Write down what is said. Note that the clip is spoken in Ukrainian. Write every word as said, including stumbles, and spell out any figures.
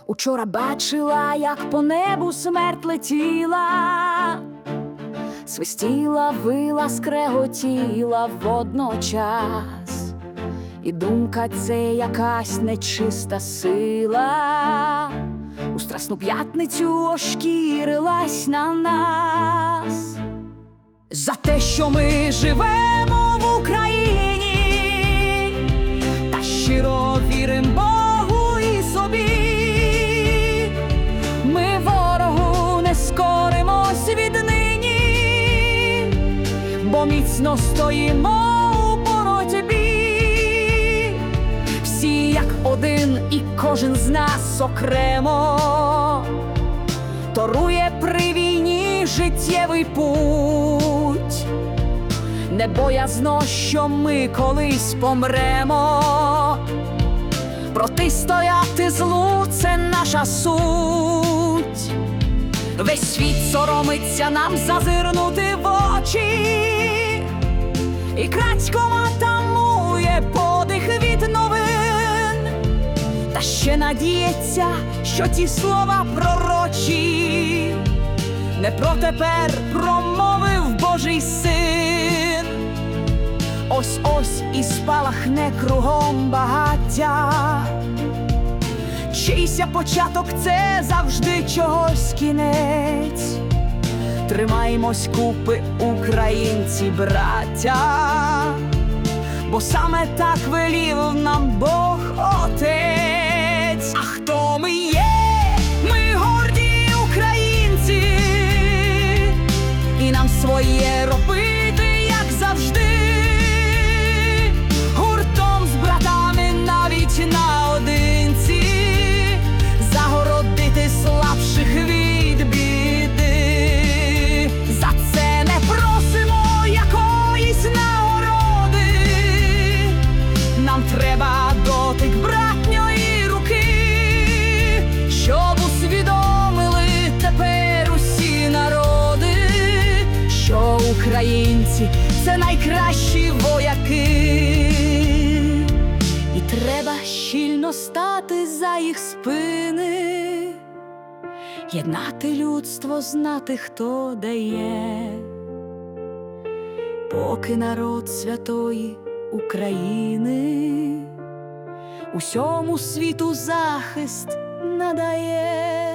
Учора бачила, як по небу смерть летіла, свистіла, вила, скреготіла водночас. І думка — це якась нечиста сила, у страсну п'ятницю ошкірилась на нас. За те, що ми живемо в Україні, та щиро віримо Богу і собі, ми ворогу не скоримось віднині, бо міцно стоїмо у боротьбі. Всі як один, і кожен з нас окремо торує при війні життєвий путь, не боязно, що ми колись помремо. Протистояти злу — це наша суть. Весь світ соромиться нам зазирнути в очі, і крадькома тамує подих від новин, та ще надіється, що ті слова пророчі не про тепер промовив Божий Син. Ось-ось і спалахне кругом багаття, чийся початок — це завжди чогось кінець. Тримаймось купи, українці, браття, бо саме так велів нам Бог Отець. А хто ми є? Ми горді українці, і нам своє робити, як завжди, гуртом з братами навіть наодинці, загородити слабших від біди. За це не просимо якоїсь нагороди, нам треба дотик братньої руки, щоб усвідомили тепер усі народи, що українці — це найкращі вояки. І треба щільно стати за їх спини, єднати людство, знати, хто дає, поки народ святої України усьому світу захист надає.